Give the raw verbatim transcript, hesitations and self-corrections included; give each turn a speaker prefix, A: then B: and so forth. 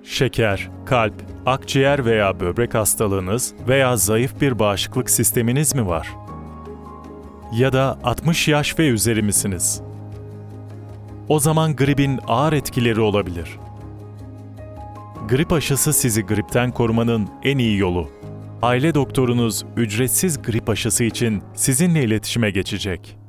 A: Şeker, kalp, akciğer veya böbrek hastalığınız veya zayıf bir bağışıklık sisteminiz mi var? Ya da altmış yaş ve üzeri misiniz? O zaman gripin ağır etkileri olabilir. Grip aşısı sizi gripten korumanın en iyi yolu. Aile doktorunuz ücretsiz grip aşısı için sizinle iletişime geçecek.